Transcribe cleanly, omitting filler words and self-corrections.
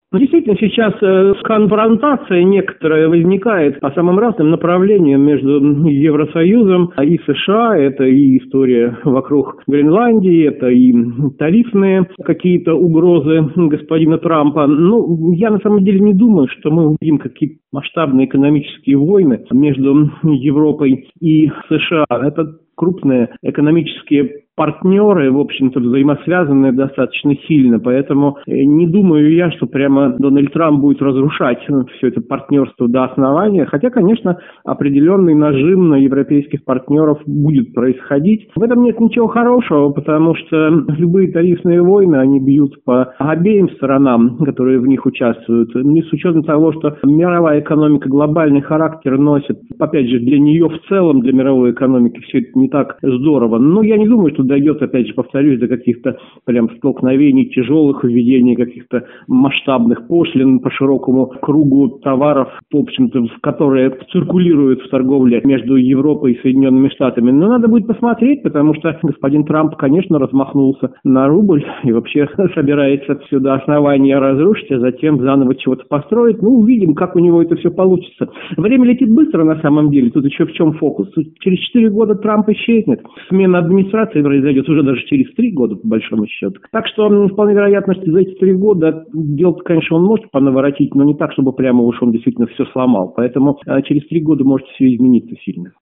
Ну, действительно, сейчас конфронтация некоторая возникает по самым разным направлениям между Евросоюзом и США. Это и история вокруг Гренландии, это и тарифные какие-то угрозы господина Трампа. Ну, я на самом деле не думаю, что мы увидим какие-то масштабные экономические войны между Европой и США. Это крупные экономические партнеры, в общем-то, взаимосвязаны достаточно сильно, поэтому не думаю я, что прямо Дональд Трамп будет разрушать все это партнерство до основания, хотя, конечно, определенный нажим на европейских партнеров будет происходить. В этом нет ничего хорошего, потому что любые тарифные войны, они бьют по обеим сторонам, которые в них участвуют, и с учетом того, что мировая экономика глобальный характер носит, опять же, для нее в целом, для мировой экономики, все это не так здорово. Но я не думаю, что дойдет, опять же, повторюсь, до каких-то прям столкновений, тяжелых введений каких-то масштабных пошлин по широкому кругу товаров, в общем-то, которые циркулируют в торговле между Европой и Соединенными Штатами. Но надо будет посмотреть, потому что господин Трамп, конечно, размахнулся на рубль и вообще собирается все до основания разрушить, а затем заново чего-то построить. Ну, увидим, как у него это все получится. Время летит быстро на самом деле. Тут еще в чем фокус? Через 4 года Трамп исчезнет. Смена администрации произойдет уже даже через 3 года, по большому счету. Так что вполне вероятно, что за эти 3 года дело-то, конечно, он может понаворотить, но не так, чтобы прямо уж он действительно все сломал. Поэтому через 3 года может все измениться сильно.